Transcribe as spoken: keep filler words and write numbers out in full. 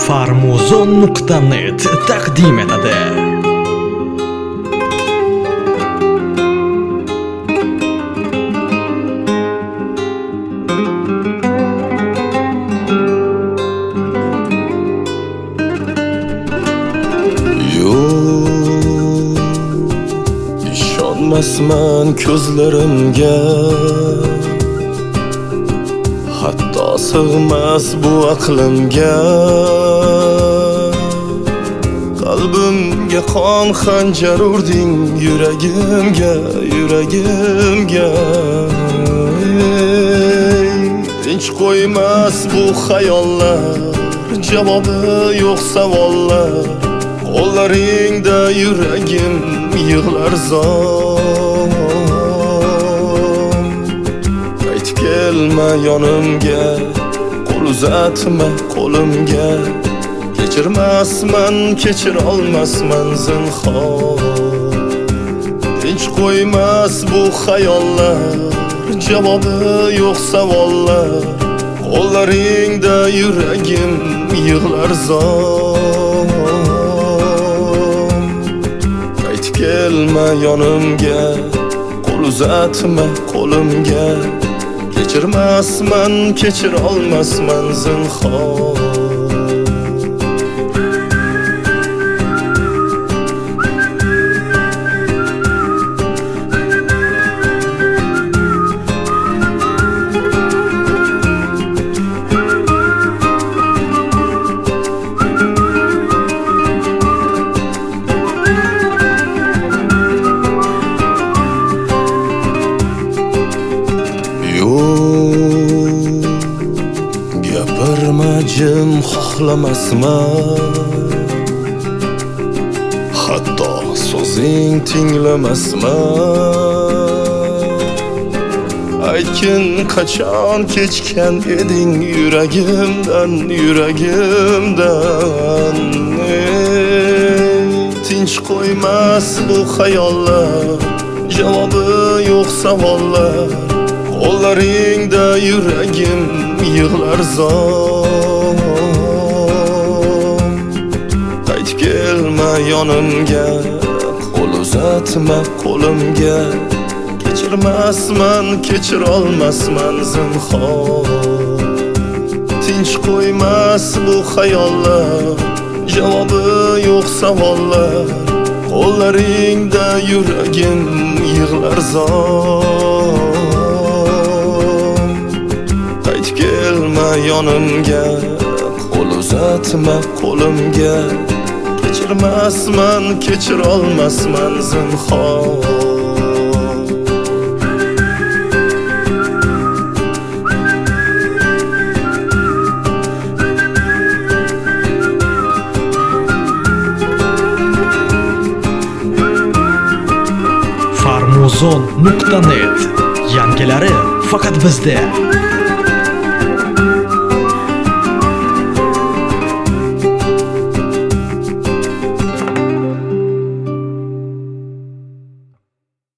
farmuzon nuqta net taqdim etadi. İşonmasman ko'zlarimga, hatto sig'mas bu aqlimga. Qalbimga qon xanjar urding, yuragimga, yuragimga. Tinch qo'ymas bu xayollar, javobi yo'q savollar. Qo'llaringda yuragim yig'lar zor. Qaytib kelma yonimga, qo'l uzatma qo'limga. Kechirmasman, kechir olmasman zinhor. Tinch qo'ymas bu xayollar, javobi yo'q savollar. Qo'llaringda yuragim yig'lar zor. Qaytib kelma yonimga, qo'l uzatma qo'limga. Kechirmasman, kechir olmasman zinhor. Gapirma jim xohlamasman, hatto so'zing tinglamasman. Aytgin qachon kechgan eding yuragimdan, yuragimdan. Tinch qo'ymas bu xayollar, javobi yo'q savollar. Qo'llaringda yuragim yig'lar zor. Qaytib kelma yonimga, qo'l uzatma qo'limga. Kechirmasman, kechir olmasman zinhor. Tinch qo'ymas bu xayollar, javobi yo'q savollar. Qo'llaringda yuragim yig'lar zor. Kelma yonimga, qo'l uzatma qo'limga. Kechirmasman, kechir olmasman zinhor. farmuzon nuqta net yangilari faqat bizda.